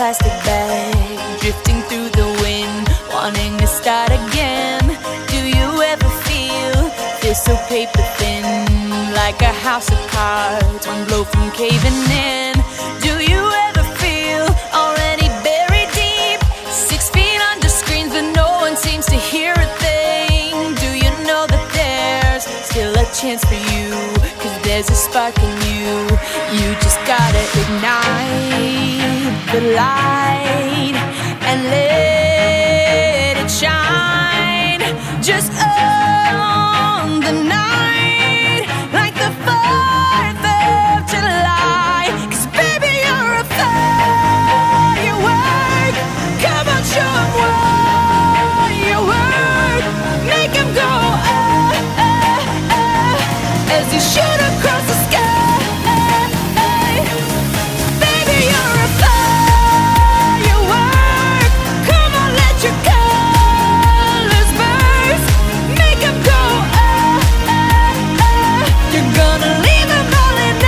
plastic bag, drifting through the wind, wanting to start again. Do you ever feel so paper thin, like a house of cards, one blow from caving in? Do you ever feel already buried deep, 6 feet under screens, but no one seems to hear a thing? Do you know that there's still a chance for you, 'cause there's a spark in you? You just gotta ignite the light and let it shine. Just own the night like the 4th of July. 'Cause baby, you're a firework. Come on, show 'em what you work. Make 'em go as you shoot across the sky. Baby, you're a firework. Come on, let your colors burst. Make 'em go you're gonna leave 'em all in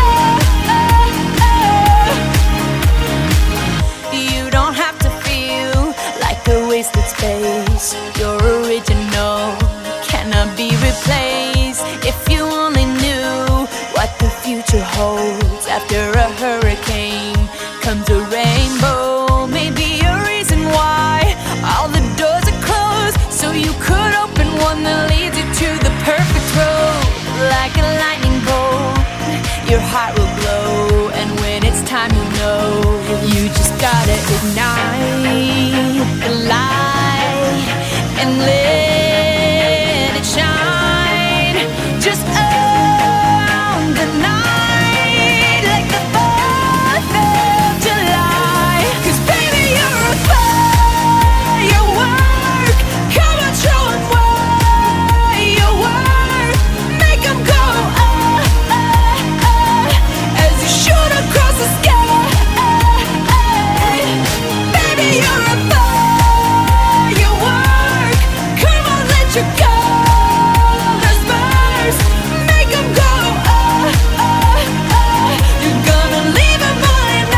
You don't have to feel like a wasted space. You're original, cannot be replaced. If you only knew what the future holds, after a hurricane comes a rainbow. Maybe a reason why all the doors are closed, so you could open one that leads you to the perfect road. Like a lightning bolt, your heart will glow, and when it's time, you know you just gotta ignite the light and let it shine. Just own the night like the 4th of July. 'Cause baby, you're a firework. Come on, show 'em what you work. Make 'em go as you shoot across the sky. Baby, you're a firework. Come on, let your colors burst. Make 'em go you're gonna leave 'em all in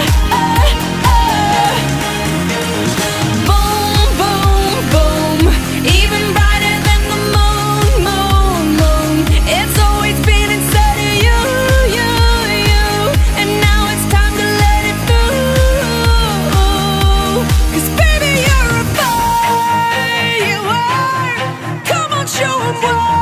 Boom, boom, boom. Even brighter than the moon, moon, moon. It's always been inside of you, you, you. And now it's time to let it through. 'Cause baby, you're a firework. Come on, show 'em what